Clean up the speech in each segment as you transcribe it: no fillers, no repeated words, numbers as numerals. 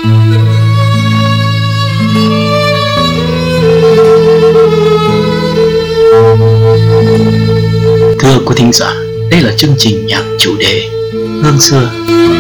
Thưa quý thính giả, đây là chương trình nhạc chủ đề Hương xưa.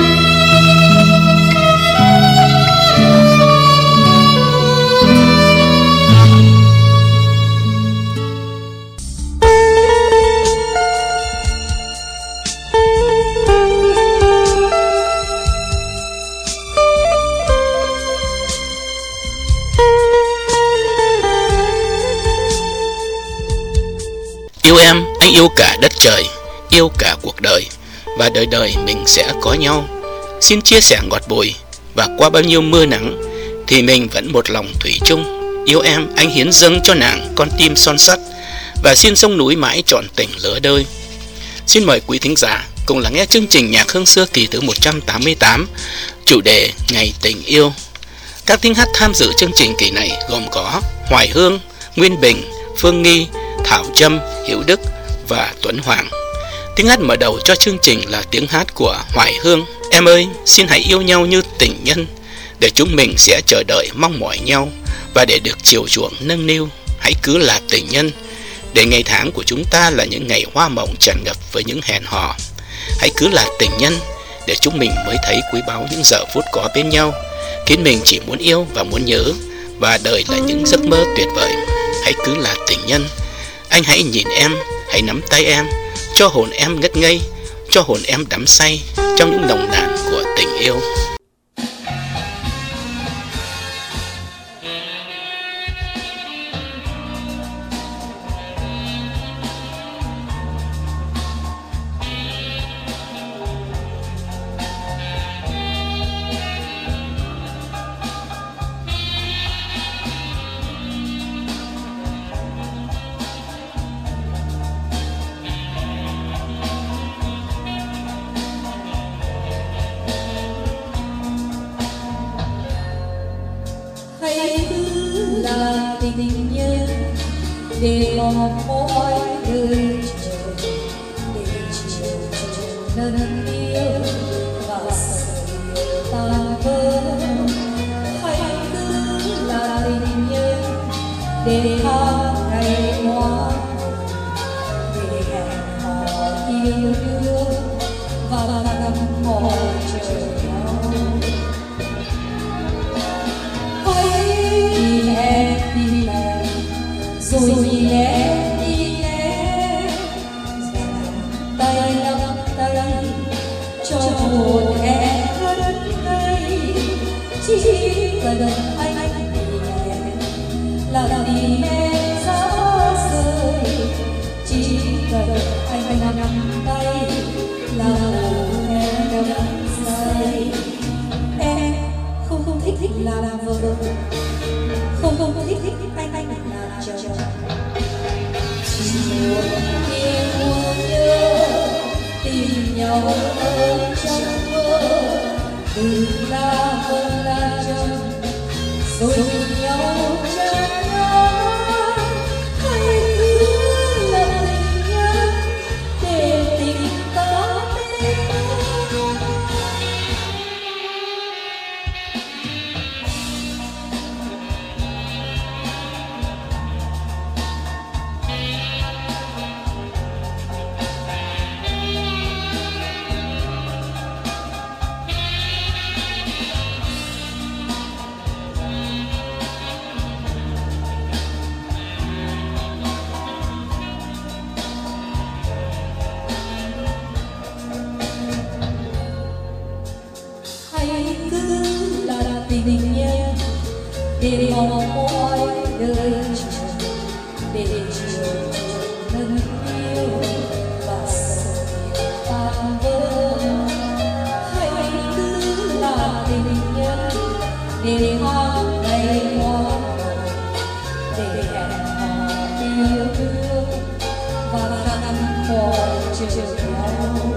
Yêu em, anh yêu cả đất trời, yêu cả cuộc đời, và đời đời mình sẽ có nhau. Xin chia sẻ ngọt bùi, và qua bao nhiêu mưa nắng thì mình vẫn một lòng thủy chung. Yêu em, anh hiến dâng cho nàng con tim son sắt, và xin sông núi mãi trọn tình lứa đôi. Xin mời quý thính giả cùng lắng nghe chương trình Nhạc Hương Xưa kỳ thứ 188, chủ đề Ngày Tình Yêu. Các thính hát tham dự chương trình kỳ này gồm có Hoài Hương, Nguyên Bình, Phương Nghi, Thảo Trâm, Hiếu Đức và Tuấn Hoàng. Tiếng hát mở đầu cho chương trình là tiếng hát của Hoài Hương. Em ơi, xin hãy yêu nhau như tình nhân, để chúng mình sẽ chờ đợi mong mỏi nhau, và để được chiều chuộng nâng niu. Hãy cứ là tình nhân, để ngày tháng của chúng ta là những ngày hoa mộng tràn ngập với những hẹn hò. Hãy cứ là tình nhân, để chúng mình mới thấy quý báu những giờ phút có bên nhau, khiến mình chỉ muốn yêu và muốn nhớ, và đời là những giấc mơ tuyệt vời. Hãy cứ là tình nhân, anh hãy nhìn em, hãy nắm tay em, cho hồn em ngất ngây, cho hồn em đắm say trong những nồng nàn của tình yêu. Hãy cứ là tình nhân, để mong mỏi đời chờ, để chiều nâng niu và sợi tan vỡ. Hãy cứ là tình nhân, để tháng ngày hoa, để hẹn hò yêu đương và ngắm mỏi chờ nhau. Tìm em rồi nhìn em đi em, tay nắm tay cho hồn em ngất ngây. Chỉ cần anh tìm em là tìm em xa rời, chỉ cần anh nắm tay là em đắm say. Em không thích làm vợ, không thích anh là chồng, chỉ muốn yêu muốn nhớ, tìm nhau ở trong mơ, từ là vợ là chồng, rồi cùng nhau chân ngắn. Hãy cứ là tình nhân, để tình ta bên nhau. Hãy cứ là tình nhân, để mong mỏi đời chờ, để chiều nâng niu và sợi tan vỡ. Hãy cứ là tình nhân, để tháng ngày hoa, để hẹn hò yêu đương và ngắm mỏi chờ nhau.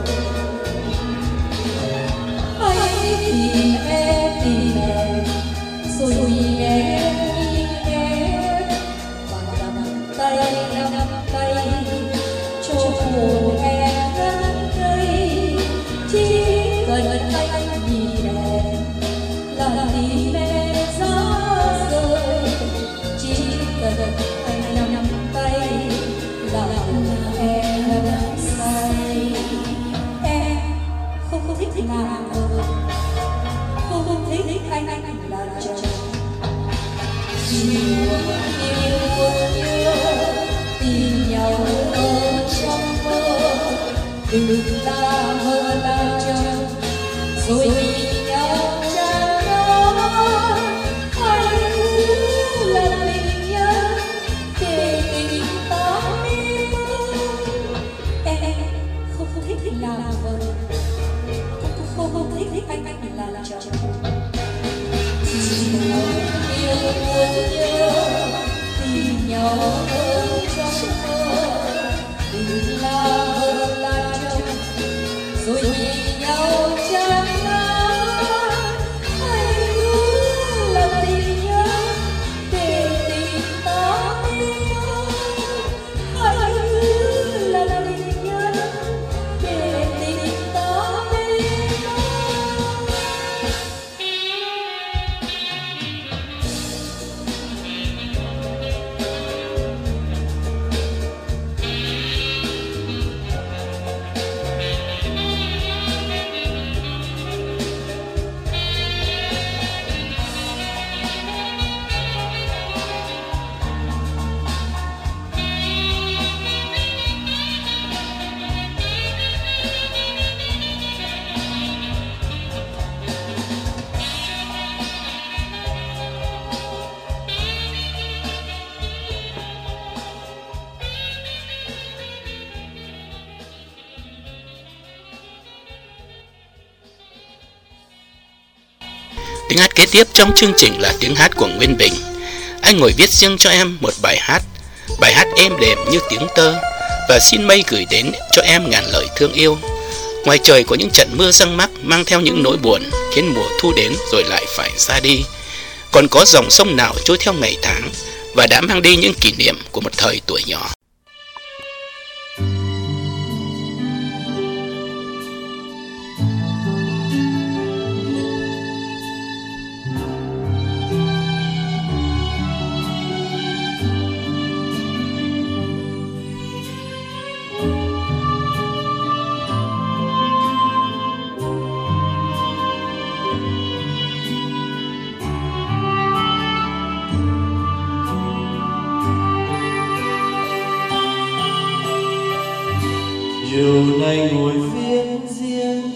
Hãy tìm em rồi nhìn em và nắm tay cho hồn em ngất ngây. Chỉ cần anh nhìn em là tìm đừng là mơ là chờ rồi nhìn nhau chẳng nói hãy là tình nhân để tình ta mê mơ. Em không thích làm vợ, không thích anh là chồng, chỉ muốn yêu muốn nhớ tìm nhau ở trong mơ. Đừng là vợ là chồng rồi nhìn nhau chẳng nói hãy là tình nhân để tình ta mê mơ. Hãy là tình nhân để tình ta mê mơ. Tiếng hát kế tiếp trong chương trình là tiếng hát của Nguyên Bình. Anh ngồi viết riêng cho em một bài hát êm đềm như tiếng tơ, và xin mây gửi đến cho em ngàn lời thương yêu. Ngoài trời có những trận mưa giăng mắc mang theo những nỗi buồn, khiến mùa thu đến rồi lại phải ra đi. Còn có dòng sông nào trôi theo ngày tháng và đã mang đi những kỷ niệm của một thời tuổi nhỏ. Chiều nay ngồi viết riêng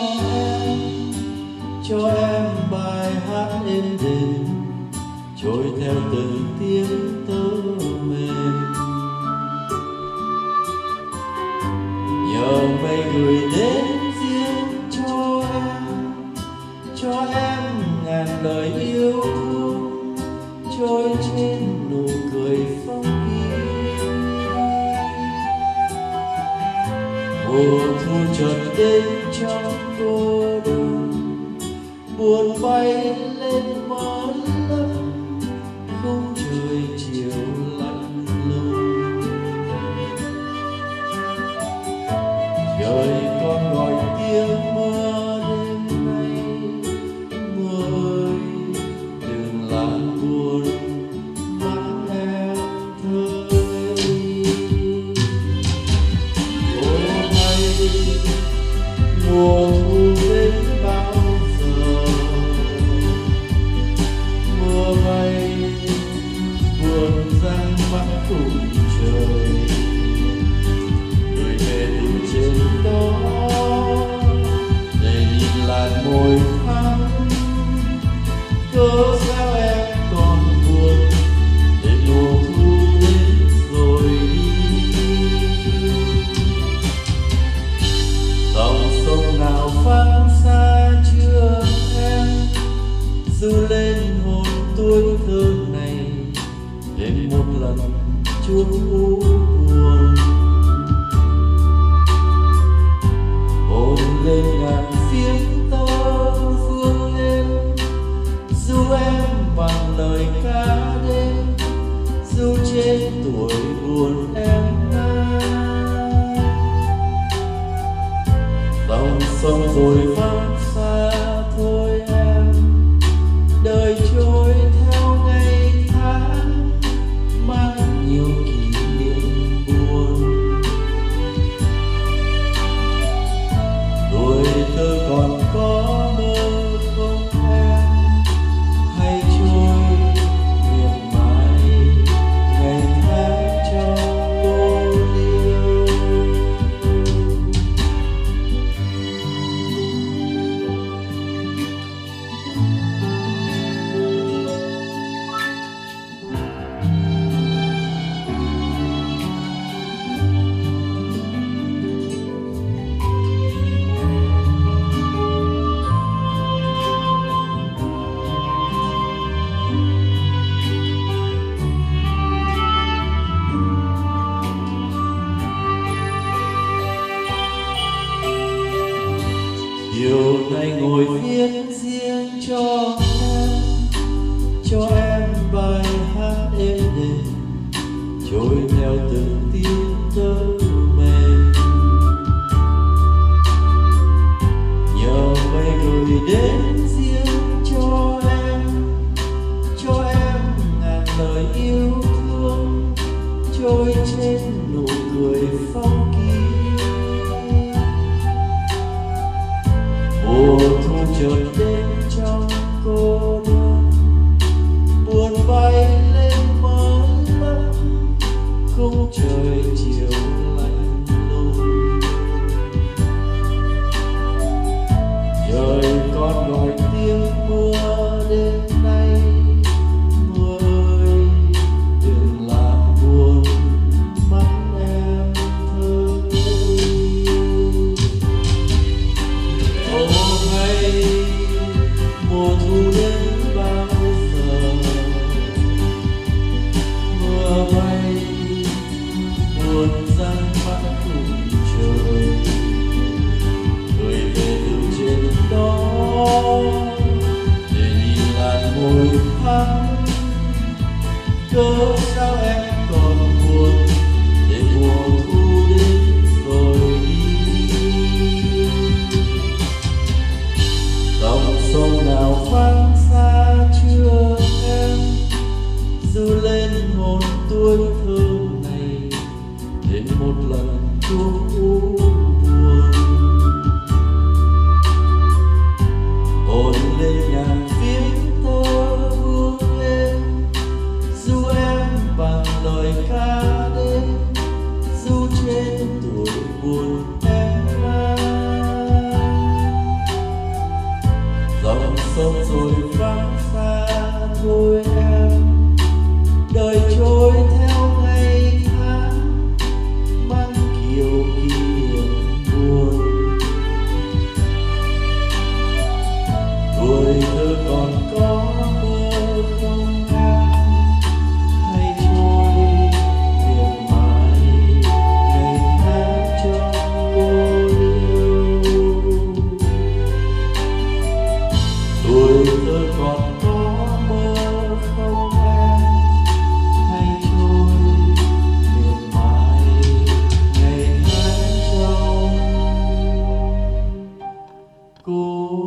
cho em bài hát êm đềm, trôi theo từng tiếng tơ mềm. Nhờ mây gửi đến riêng cho em ngàn lời yêu thương, trôi trên nụ cười phong kỳ. Mùa thu chợt đến trong cô đơn, buồn bay lên mơ lấp khung trời chiều lạnh lùng. Trời con gọi tiếng mưa đêm nay, mưa ơi đừng làm buồn mắt em thơ. Mùa thu đến bao giờ, mưa bay buồn ra cho em bài hát êm đềm trôi theo từng tiếng tơ mềm. Nhờ mây gửi đến riêng cho em ngàn lời yêu thương trôi trên nụ cười phong kỳ. Mùa thu chợt đến trong cô đơn, buồn bay lên mơ mắt khung trời chiều lạnh lùng. Trời con gọi tiếng mưa đêm nay, mưa ơi đừng làm buồn mắt em thơ ngây. Ô hay mùa thu đến bao giờ, mưa bay buồn răng mắt cùng trời, gửi về từ trên đó để nhìn làn môi thắm. Cớ sao em còn buồn để mùa thu đến rồi đi. Dòng sông nào vắng xa chưa em, du lên hồn tuổi thơ này đến một lần chuông buồn. Hồn lên ngàn tiếng tơ vương lên, du em bằng lời ca đêm, du trên tuổi buồn em mang. Dòng sông rồi vắng xa thôi em, đời trôi theo ngày tháng mang kiều kỷ niệm buồn. Tuổi thơ còn có mơ không em, hay trôi miệt mài ngày tháng trong cô liêu. Tuổi thơ còn có mơ không em, hay trôi miệt mài ngày tháng trong cô liêu.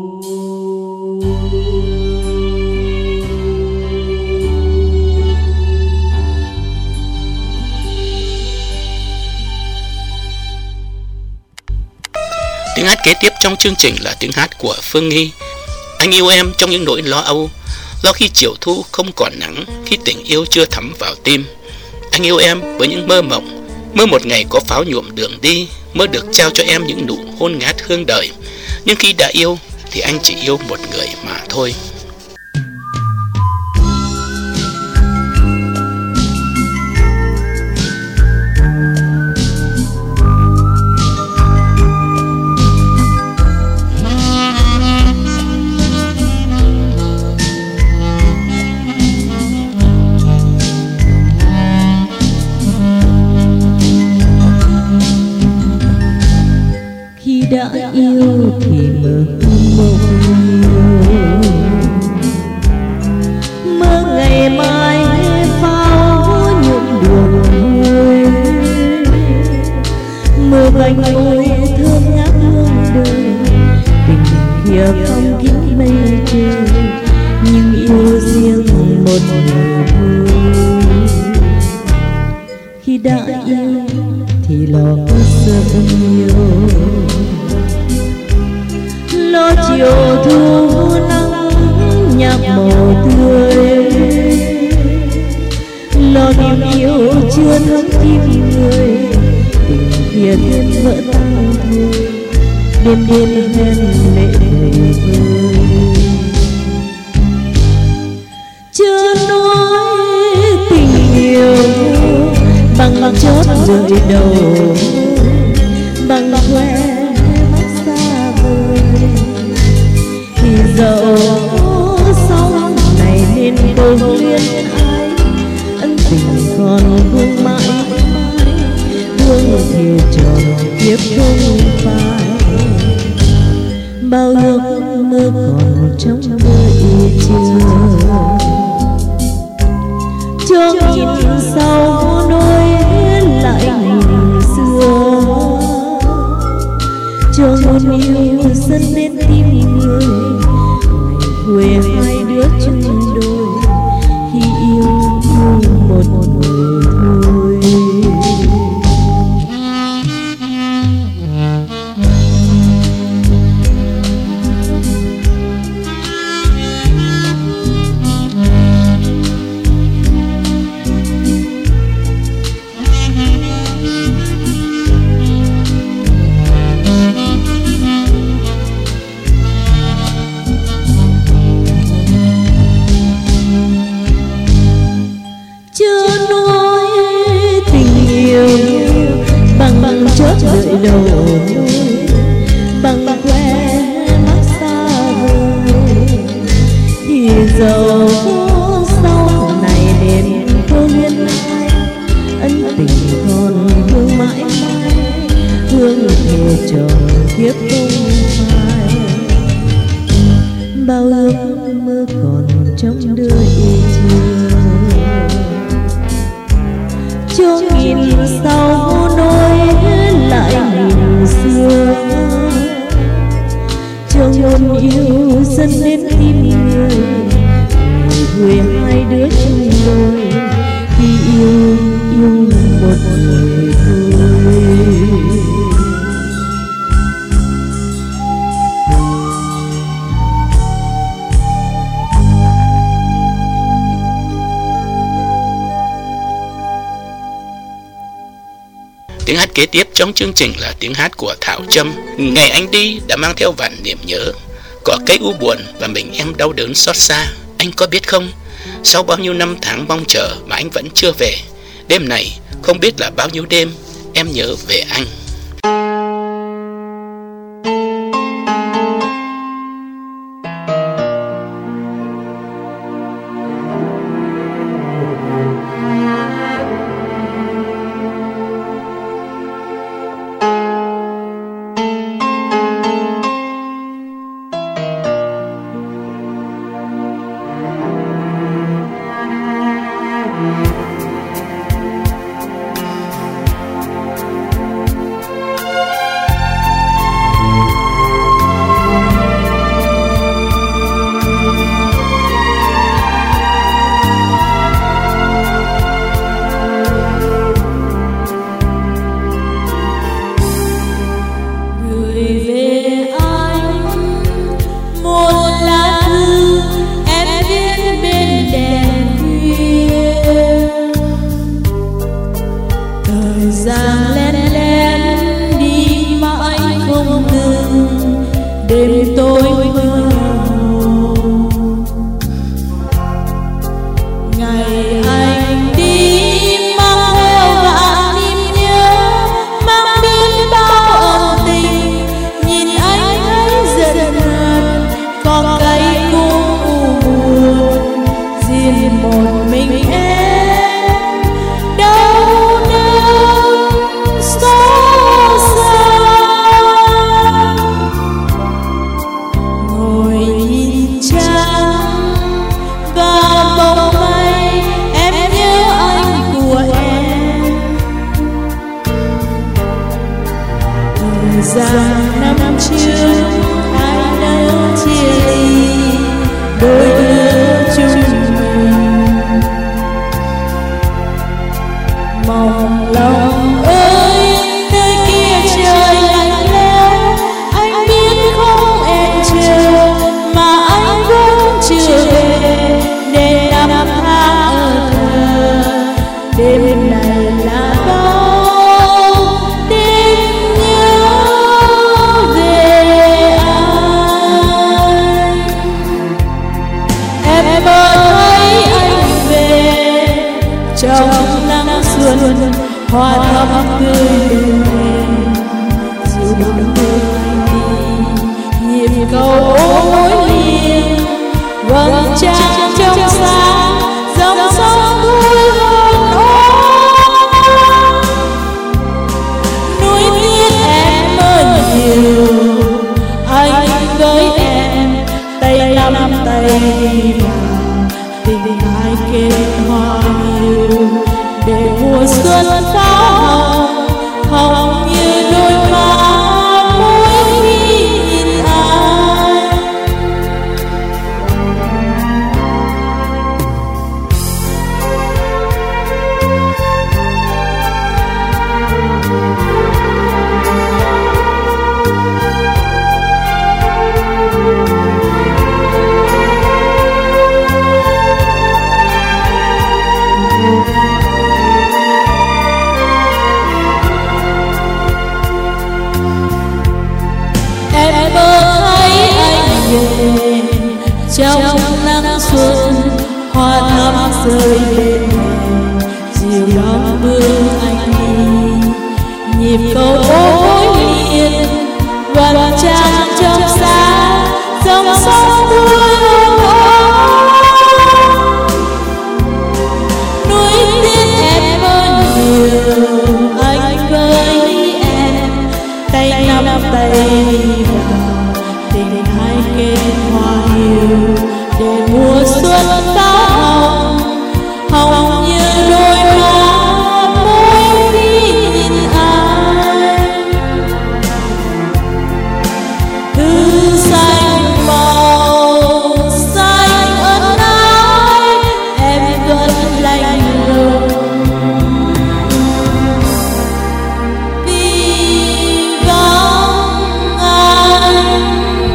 Tiếng hát kế tiếp trong chương trình là tiếng hát của Phương Nghi. Anh yêu em trong những nỗi lo âu, lo khi chiều thu không còn nắng, khi tình yêu chưa thấm vào tim. Anh yêu em với những mơ mộng, mơ một ngày có pháo nhuộm đường đi, mơ được trao cho em những nụ hôn ngát hương đời. Nhưng khi đã yêu thì anh chỉ yêu một người mà thôi. Khi đã yêu thì mơ mộng nhiều, mơ ngày mai pháo nhuộm đường người, mơ vành môi thơm ngát hương đời, tình kia phong kín mây trời, nhưng yêu riêng một người thôi. Khi đã yêu thì lo sợ nhiều, lo chiều thu nắng nhạc màu tươi, lo niềm yêu chưa thấm tim người, tình kia thêm vỡ tan thôi, đêm đêm hen lệ đầy vơi. Chưa nói tình yêu bằng chót rời đầu, bằng khoe mắt xa vời. Thì dẫu sau này nên đôi liên ai, ân tình còn vương mãi mãi, thương thì tròn kiếp không phai. Bao ước mơ còn trong mơ yêu, huề hai đứa chung đôi khi yêu một người thôi. Bằng chớp đợi đầu bằng que mắt xa vời thì dẫu sau này đến cô liên hai ân tình còn hương mãi mãi, hương thề tròn kiếp không phai. Bao ước mơ còn trong đời chưa nghìn sau nối lại nghìn xưa, chưa ngôn yêu dần đến tim người huề hai đứa chung đôi khi yêu một người thôi. Tiếng hát kế tiếp trong chương trình là tiếng hát của Thảo Trâm. Ngày anh đi đã mang theo vạn niềm nhớ, có cây u buồn và mình em đau đớn xót xa. Anh có biết không, sau bao nhiêu năm tháng mong chờ mà anh vẫn chưa về. Đêm này không biết là bao nhiêu đêm em nhớ về anh. Đêm tối mơ hồ, ngày anh đi mang theo vạn niềm nhớ, mang biết bao ân tình. Nhìn anh thấy dần dần có cây cũng buồn, riêng một mình em đau đớn xót xa. Rằng năm trước hai đã chia ly, đôi đứa chung mình mong lòng ơi nơi kia trời lạnh lẽo. Anh biết không em chờ mà anh vẫn chưa về, để năm tháng ở thờ đêm này là bao đêm nhớ về anh. Em mơ thấy anh về trong nắng xuân, hoa thắm tươi lên dịu đắm mơ anh đi. Nhịp cầu nối liền vầng trăng trong sáng, dòng sông vui hồn ôm. Nuối tiếc em mơ nhiều, anh với em tay nắm tay vào, tình hai kết hoa yêu để mùa xuân pháo hồng, hồng như đôi má mỗi khi nhìn anh. nắng xuân hoa thắm rơi bên hè dịu đón mưa anh đi nhịp cầu ối liền vầng trăng trong sáng dòng sông đuôi núi tiên em mơ nhiều anh với em tay nắm tay đi vào tình hai cây hoa hiu để mùa xuân pháo hồng hồng như đôi má môi khi nhìn anh thư xanh màu xanh ân ái em vẫn lạnh lùng vì vắng anh.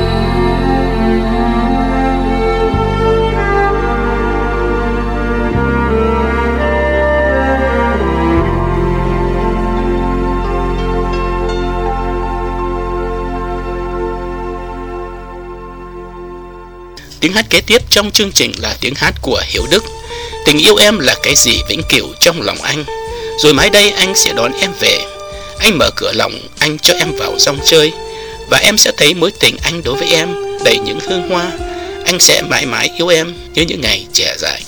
Tiếng hát kế tiếp trong chương trình là tiếng hát của Hiếu Đức. Tình yêu em là cái gì vĩnh cửu trong lòng anh. Rồi mai đây anh sẽ đón em về. Anh mở cửa lòng anh cho em vào rong chơi. Và em sẽ thấy mối tình anh đối với em đầy những hương hoa. Anh sẽ mãi mãi yêu em như những ngày trẻ dài.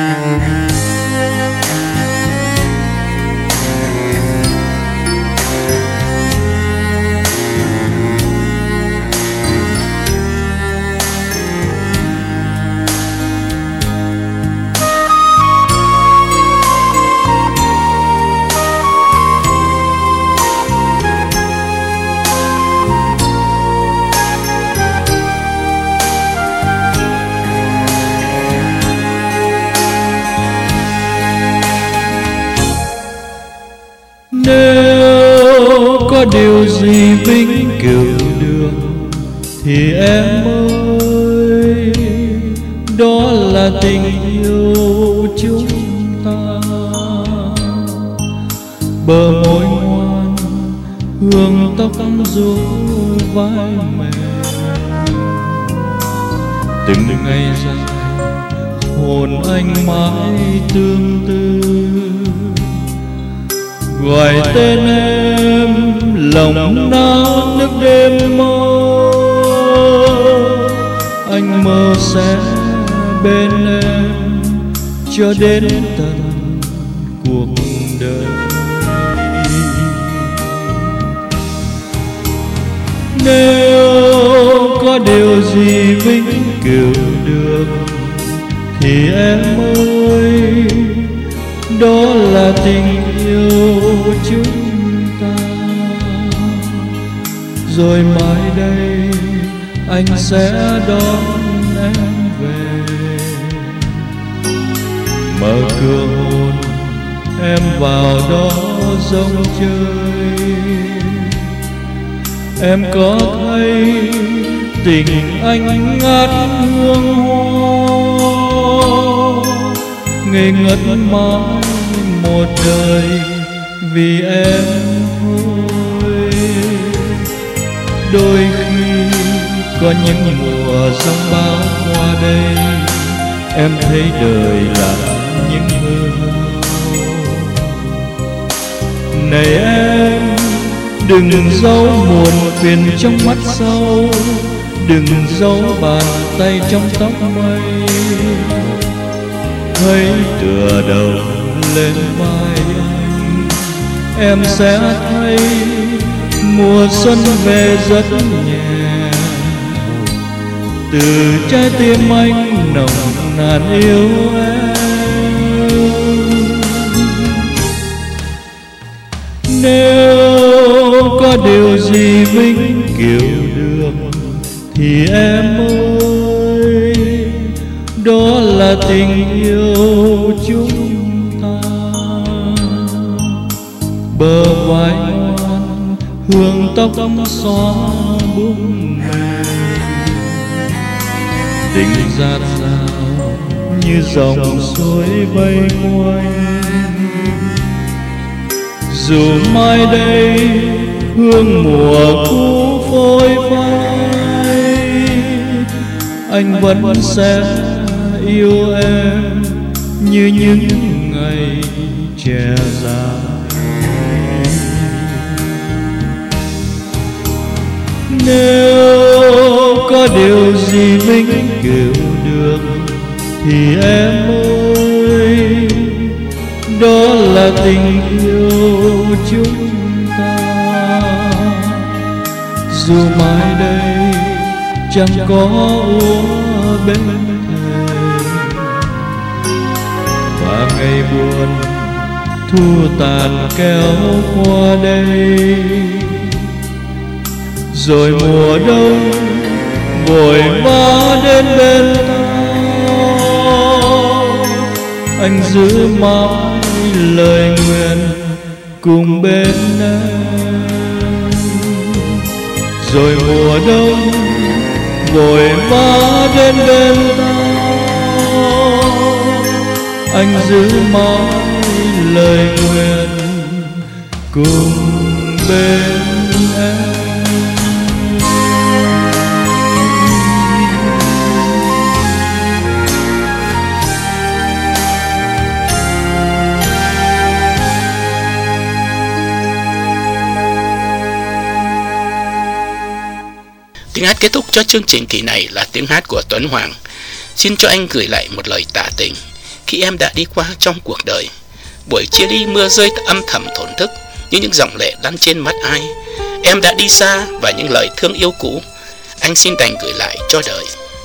Nếu có điều gì vĩnh cửu được thì em ơi, đó là tình yêu chúng ta. Bờ môi ngoan hương tóc rối vai mềm, từng ngày dài hồn anh mãi tương tư. Gọi tên em lòng nao nước đêm mơ, anh mơ sẽ bên em cho đến tận cuộc đời. Nếu có điều gì vĩnh cửu được thì em ơi, đó là tình yêu chúng ta. Rồi mai đây anh sẽ đón em về, mở cửa hôn em vào đó rong chơi. Em có thấy tình anh ngát hương hoa, ngây ngất mãi một đời vì em thôi. Đôi khi có những mùa giông bão qua đây, em thấy đời là những mơ. Này em, đừng giấu buồn phiền trong mắt sâu, đừng giấu bàn tay trong tóc mây. Thấy tựa đầu lên vai anh, em sẽ thấy mùa xuân về rất nhẹ. Từ trái tim anh nồng nàn yêu em. Nếu có điều gì vĩnh cửu được thì em ơi, đó là tình yêu chúng ta. Bờ vai ngoan hương tóc xóa bướm mềm, tình dạt dào như dòng suối vây quanh. Dù mai đây hương mùa cũ phôi phai, anh vẫn sẽ yêu em như những ngày trẻ dài. Nếu có điều gì vĩnh cửu được thì em ơi, đó là tình yêu chúng ta. Dù mai đây chẳng có úa bên thềm, và ngày buồn thu tàn kéo qua đây, rồi mùa đông vội vã đến bên ta, anh giữ mãi lời nguyện cùng bên em. Rồi mùa đông vội vã đến bên ta, anh giữ mãi lời nguyện cùng bên em. Tiếng hát kết thúc cho chương trình kỳ này là tiếng hát của Tuấn Hoàng. Xin cho anh gửi lại một lời tả tình khi em đã đi qua trong cuộc đời. Buổi chia ly mưa rơi âm thầm thổn thức như những dòng lệ lăn trên mắt ai. Em đã đi xa và những lời thương yêu cũ anh xin đành gửi lại cho đời.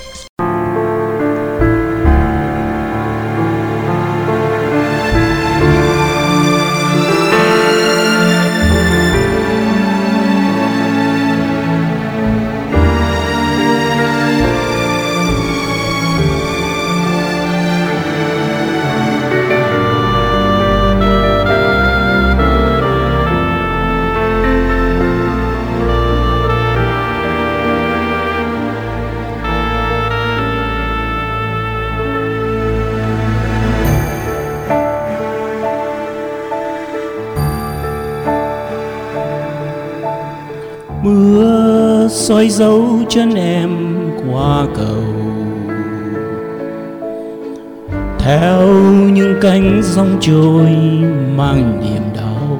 Mưa soi dấu chân em qua cầu, theo những cánh sóng trôi mang niềm đau.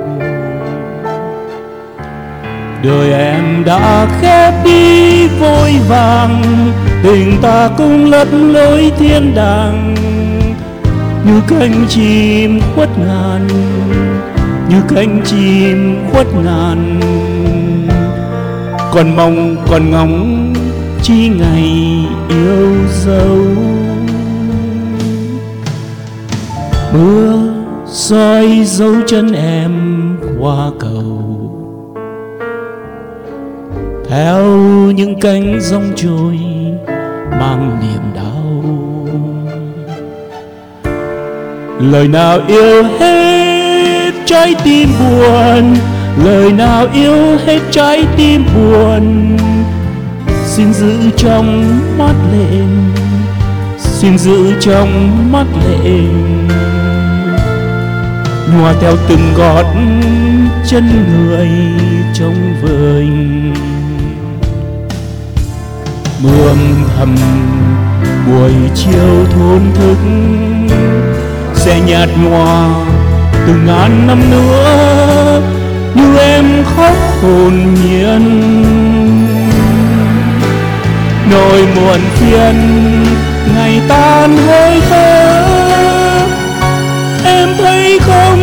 Đời em đã khép đi vội vàng, tình ta cũng lất lối thiên đàng. Như cánh chim khuất ngàn, như cánh chim khuất ngàn, còn mong còn ngóng chi ngày yêu dấu. Mưa soi dấu chân em qua cầu, theo những cánh sóng trôi mang niềm đau. Lời nào yêu hết trái tim buồn, lời nào yêu hết trái tim buồn. Xin giữ trong mắt lệ, xin giữ trong mắt lệ, nhòa theo từng gót chân người trong vườn. Mưa âm thầm buổi chiều thốn thức, sẽ nhạt nhòa từng ngàn năm nữa. Như em khóc hồn nhiên, nỗi muộn phiền ngày tan hơi thở. Em thấy không,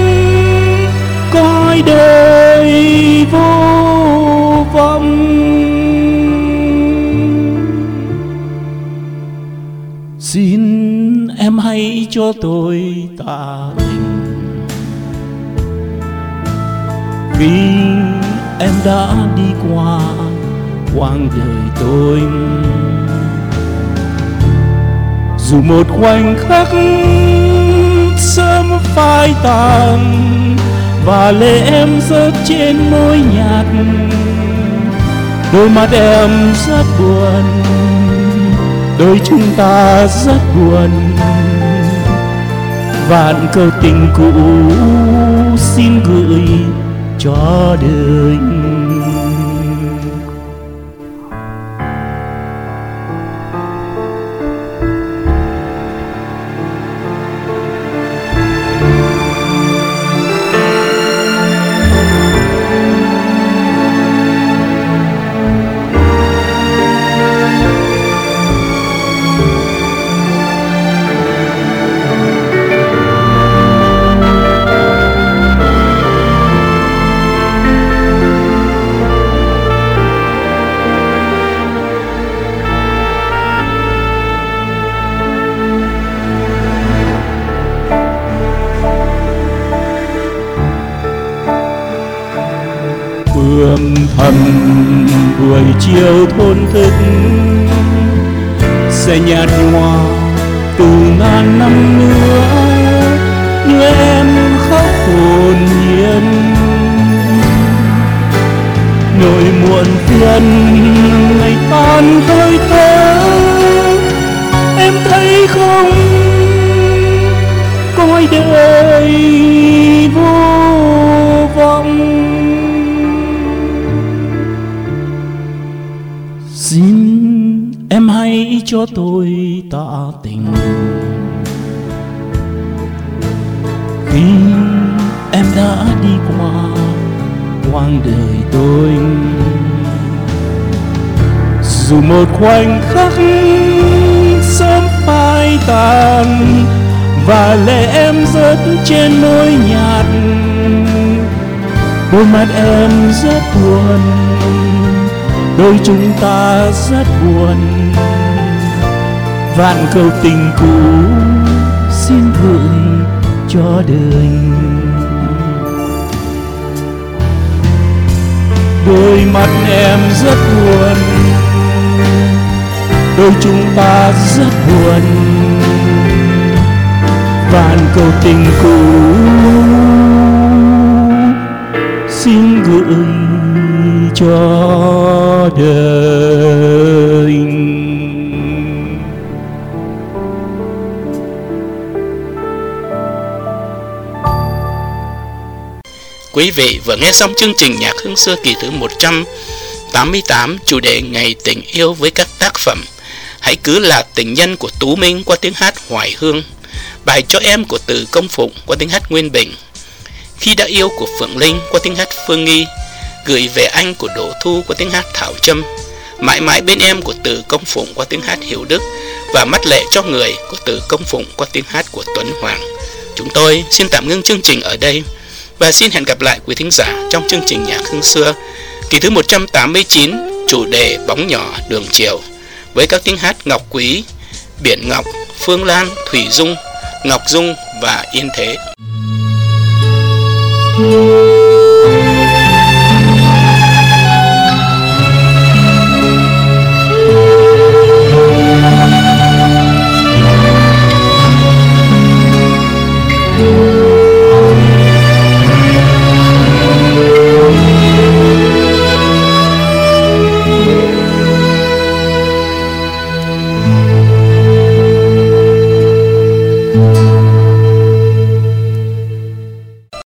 coi đời vô vọng. Xin em hãy cho tôi tạ tình, vì em đã đi qua quãng đời tôi. Dù một khoảnh khắc sớm phai tàn và lệ em rớt trên môi nhạt, đôi mắt em rất buồn, đôi chúng ta rất buồn. Vạn câu tình cũ xin gửi cho đời. hương thầm buổi chiều thôn thức sẽ nhạt nhòa từ ngàn năm nữa, như em khóc hồn nhiên. Nỗi muộn phiền ngày tan hơi thở, em thấy không, cõi đời vô vọng. Xin em hãy cho tôi tạ tình khi em đã đi qua quãng đời tôi. Dù một khoảnh khắc sớm phai tàn và lệ em rớt trên môi nhạt, đôi mắt em rất buồn, đôi chúng ta rất buồn. Vạn câu tình cũ xin gửi cho đời. Đôi mắt em rất buồn, đôi chúng ta rất buồn. Vạn câu tình cũ xin gửi cho đời. Quý vị vừa nghe xong chương trình Nhạc Hương Xưa kỳ thứ 188, chủ đề Ngày Tình Yêu với các tác phẩm Hãy Cứ Là Tình Nhân của Tú Minh qua tiếng hát Hoài Hương, Bài Cho Em của Từ Công Phụng qua tiếng hát Nguyên Bình, Khi Đã Yêu của Phượng Linh qua tiếng hát Phương Nghi, Gửi Về Anh của Đỗ Thu qua tiếng hát Thảo Trâm, Mãi Mãi Bên Em của Từ Công Phụng qua tiếng hát Hiểu Đức và Mắt Lệ Cho Người của Từ Công Phụng qua tiếng hát của Tuấn Hoàng. Chúng tôi xin tạm ngưng chương trình ở đây và xin hẹn gặp lại quý thính giả trong chương trình Nhạc Hương Xưa kỳ thứ 189, chủ đề Bóng Nhỏ Đường Chiều, với các tiếng hát Ngọc Quý, Biển Ngọc, Phương Lan, Thủy Dung, Ngọc Dung và Yên Thế.